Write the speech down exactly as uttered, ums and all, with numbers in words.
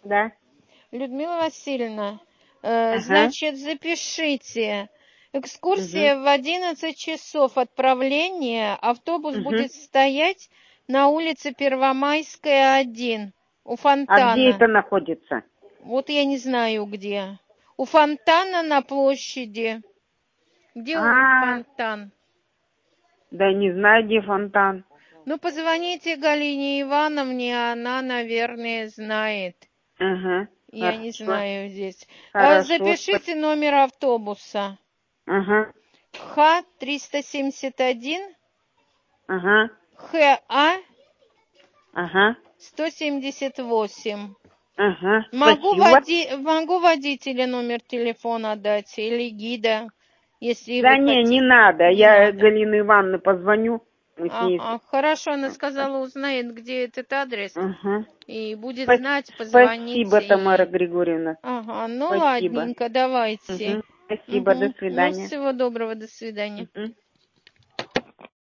Да. Людмила Васильевна, э, Ага. значит, запишите. Угу. Экскурсия в одиннадцать часов отправления. Автобус Угу. будет стоять на улице Первомайская, один, у А где фонтана. это находится? Вот я не знаю где. У фонтана на площади. Где у А, фонтан? да не знаю, где фонтан. Ну, позвоните Галине Ивановне, она, наверное, знает. Ага, Я не хорошо. знаю здесь. А, Хорошо. спа- Запишите номер автобуса. Ага, Х триста семьдесят один, ага, ХА ага, сто семьдесят восемь. ага. Могу, Спасибо. води... Могу водителя номер телефона дать или гида, если Да вы не, не хотите. надо. Не Я надо. Галине Ивановне позвоню. Мы с ней... Ага, хорошо, она сказала, узнает, где этот адрес, Ага. и будет Спа- знать, Спасибо, позвоните Тамара ей. Григорьевна. Ага, ну Спасибо. ладненько, давайте. Угу. Спасибо, до Угу. Ну, свидания. всего доброго, до свидания. Угу.